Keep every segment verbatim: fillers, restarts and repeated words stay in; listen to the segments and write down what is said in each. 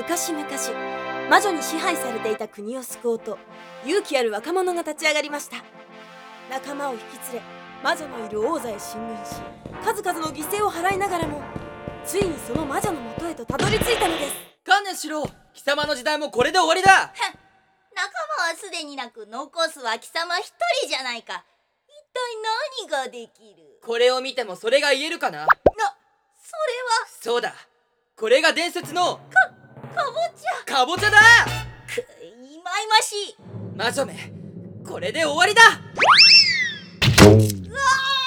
昔々、魔女に支配されていた国を救おうと勇気ある若者が立ち上がりました。仲間を引き連れ、魔女のいる王座へ進軍し、数々の犠牲を払いながらもついにその魔女のもとへとたどり着いたのです。 観念しろ。貴様の時代もこれで終わりだ。 仲間はすでになく、残すは貴様一人じゃないか。一体何ができる？ これを見てもそれが言えるかな。な、 それは。 そうだ、これが伝説のか、かぼちゃ。 かぼちゃだ。 く、いまいましい。 魔女め、これで終わりだ。 うわ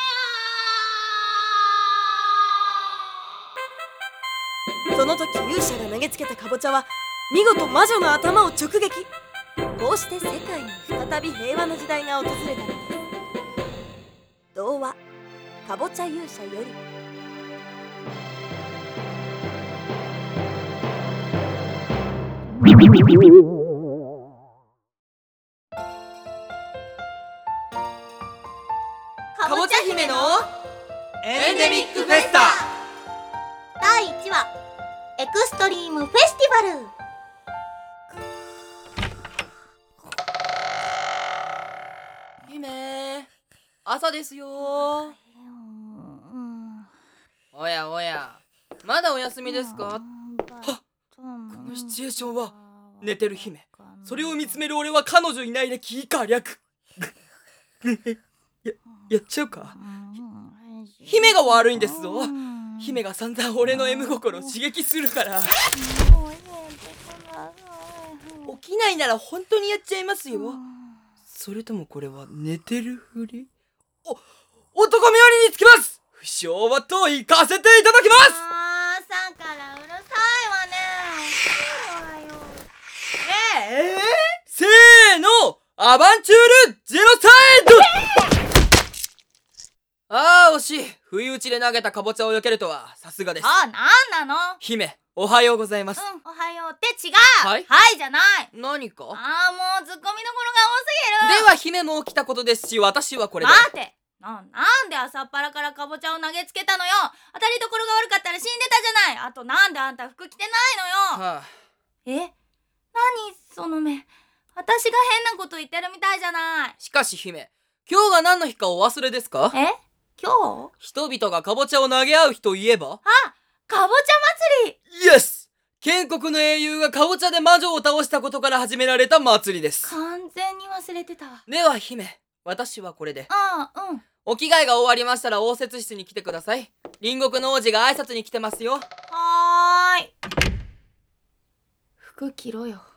その時勇者が投げつけたかぼちゃは見事魔女の頭を直撃。こうして世界に再び平和な時代が訪れたのです。童話かぼちゃ勇者より。 かぼちゃ姫のエンデミックフェスタだいいちわ、エクストリームフェスティバル。 姫、朝ですよ。おやおや、まだお休みですか？はっ、このシチュエーションは寝てる姫、それを見つめる俺は彼女いない歴以下略や、やっちゃうか。姫が悪いんですぞ。姫が散々俺の M 心を刺激するから。起きないなら本当にやっちゃいますよ。それともこれは寝てるふり？お、男冥利につきます。不祥はと行かせていただきます。 あー、朝からうるさいわね。 ええー、せーの、アバンチュールジェノサイド。ああ、惜しい。不意打ちで投げたかぼちゃを避けるとはさすがです。 あ、なんなの？ 姫、おはようございます。 うん、おはようって違う。 はいはいじゃない。 何か？ あー、もうツッコミどころが多すぎる。 では姫も起きたことですし、私はこれで。 待て。な、なんで朝っぱらからかぼちゃを投げつけたのよ。当たりどころが悪かったら死んでたじゃない。あとなんであんた服着てないのよ。 はあ、 え？何その目。私が変なこと言ってるみたいじゃない。 しかし姫、今日が何の日かお忘れですか？ え？今日？ 人々がかぼちゃを投げ合う日といえば？ あ、かぼちゃ祭り。 イエス！建国の英雄がかぼちゃで魔女を倒したことから始められた祭りです。 完全に忘れてたわ。 では姫、私はこれで。 ああ、うん。 お着替えが終わりましたら応接室に来てください。隣国の王子が挨拶に来てますよ。 はーい。服着ろよ。